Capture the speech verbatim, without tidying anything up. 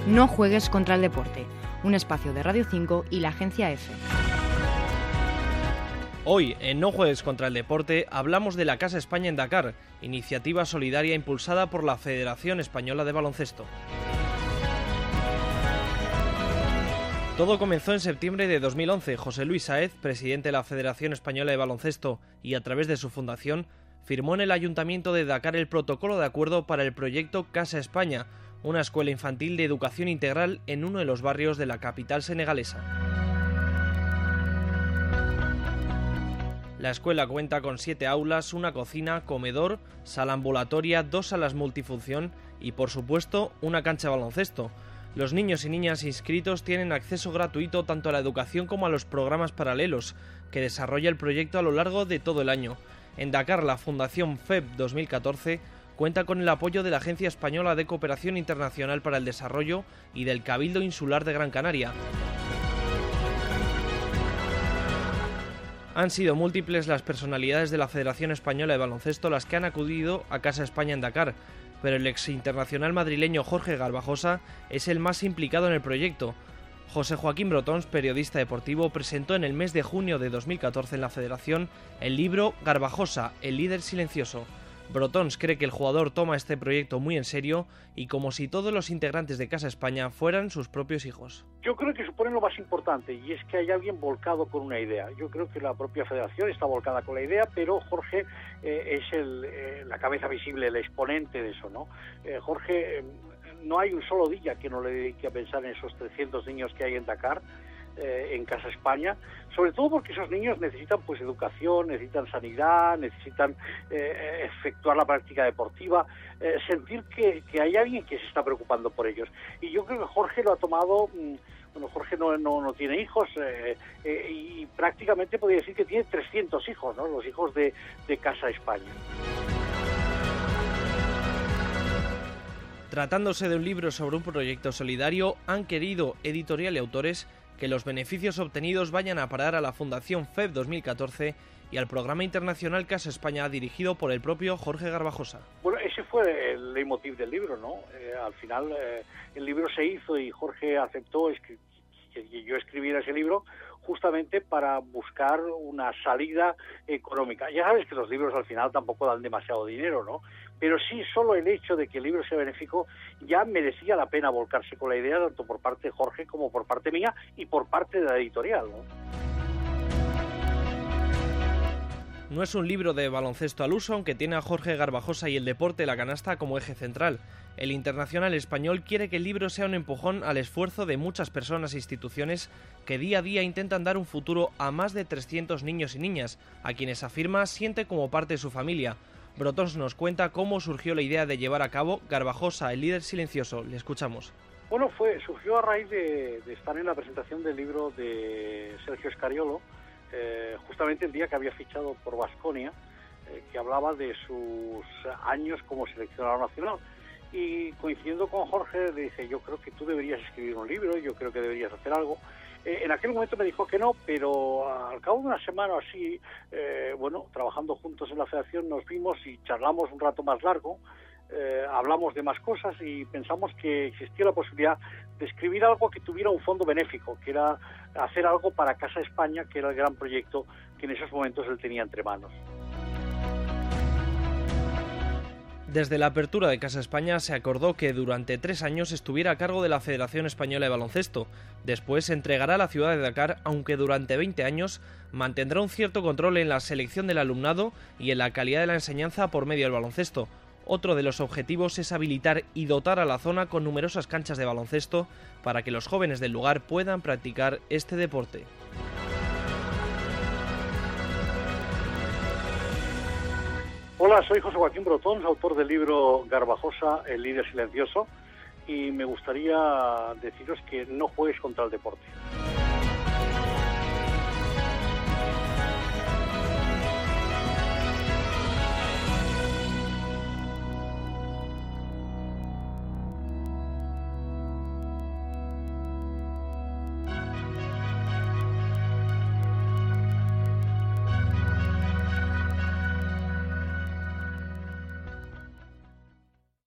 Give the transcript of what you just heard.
No juegues contra el deporte, un espacio de Radio cinco y la Agencia EFE. Hoy, en No juegues contra el deporte, hablamos de la Casa España en Dakar, iniciativa solidaria impulsada por la Federación Española de Baloncesto. Todo comenzó en septiembre de dos mil once. José Luis Sáez, presidente de la Federación Española de Baloncesto y a través de su fundación, firmó en el Ayuntamiento de Dakar el protocolo de acuerdo para el proyecto Casa España, una escuela infantil de educación integral en uno de los barrios de la capital senegalesa. La escuela cuenta con siete aulas, una cocina, comedor, sala ambulatoria, dos salas multifunción y, por supuesto, una cancha de baloncesto. Los niños y niñas inscritos tienen acceso gratuito tanto a la educación como a los programas paralelos que desarrolla el proyecto a lo largo de todo el año. En Dakar, la Fundación F E B dos mil catorce cuenta con el apoyo de la Agencia Española de Cooperación Internacional para el Desarrollo y del Cabildo Insular de Gran Canaria. Han sido múltiples las personalidades de la Federación Española de Baloncesto las que han acudido a Casa España en Dakar, pero el ex internacional madrileño Jorge Garbajosa es el más implicado en el proyecto. José Joaquín Brotons, periodista deportivo, presentó en el mes de junio de dos mil catorce en la Federación el libro Garbajosa, el líder silencioso. Brotons cree que el jugador toma este proyecto muy en serio y como si todos los integrantes de Casa España fueran sus propios hijos. Yo creo que supone lo más importante y es que hay alguien volcado con una idea. Yo creo que la propia federación está volcada con la idea, pero Jorge eh, es el, eh, la cabeza visible, el exponente de eso, ¿no? Eh, Jorge, eh, no hay un solo día que no le dedique a pensar en esos trescientos niños que hay en Dakar, eh, en Casa España, sobre todo porque esos niños necesitan pues educación, necesitan sanidad, necesitan eh, efectuar la práctica deportiva, eh, sentir que, que hay alguien que se está preocupando por ellos. Y yo creo que Jorge lo ha tomado, mmm, bueno, Jorge no, no, no tiene hijos eh, eh, y prácticamente podría decir que tiene trescientos hijos, ¿no? Los hijos de, de Casa España. Tratándose de un libro sobre un proyecto solidario, han querido Editorial y Autores que los beneficios obtenidos vayan a parar a la Fundación F E B dos mil catorce y al programa internacional Casa España dirigido por el propio Jorge Garbajosa. Bueno, ese fue el leitmotiv del libro, ¿no? Eh, al final eh, el libro se hizo y Jorge aceptó que yo escribiera ese libro justamente para buscar una salida económica. Ya sabes que los libros al final tampoco dan demasiado dinero, ¿no? Pero sí, solo el hecho de que el libro sea benéfico ya merecía la pena volcarse con la idea, tanto por parte de Jorge como por parte mía y por parte de la editorial, ¿no? No es un libro de baloncesto al uso, aunque tiene a Jorge Garbajosa y el deporte, la canasta, como eje central. El internacional español quiere que el libro sea un empujón al esfuerzo de muchas personas e instituciones que día a día intentan dar un futuro a más de trescientos niños y niñas, a quienes afirma siente como parte de su familia. Brotons nos cuenta cómo surgió la idea de llevar a cabo Garbajosa, el líder silencioso. Le escuchamos. Bueno, fue surgió a raíz de, de estar en la presentación del libro de Sergio Scariolo, Eh, justamente el día que había fichado por Baskonia, eh, que hablaba de sus años como seleccionador nacional. Y coincidiendo con Jorge, le dije, yo creo que tú deberías escribir un libro, yo creo que deberías hacer algo. Eh, en aquel momento me dijo que no, pero al cabo de una semana así, eh, bueno, trabajando juntos en la federación, nos vimos y charlamos un rato más largo, eh, hablamos de más cosas y pensamos que existía la posibilidad de escribir algo que tuviera un fondo benéfico, que era hacer algo para Casa España, que era el gran proyecto que en esos momentos él tenía entre manos. Desde la apertura de Casa España se acordó que durante tres años estuviera a cargo de la Federación Española de Baloncesto. Después se entregará a la ciudad de Dakar, aunque durante veinte años mantendrá un cierto control en la selección del alumnado y en la calidad de la enseñanza por medio del baloncesto. Otro de los objetivos es habilitar y dotar a la zona con numerosas canchas de baloncesto para que los jóvenes del lugar puedan practicar este deporte. Hola, soy José Joaquín Brotons, autor del libro Garbajosa, el líder silencioso, y me gustaría deciros que no juegues contra el deporte.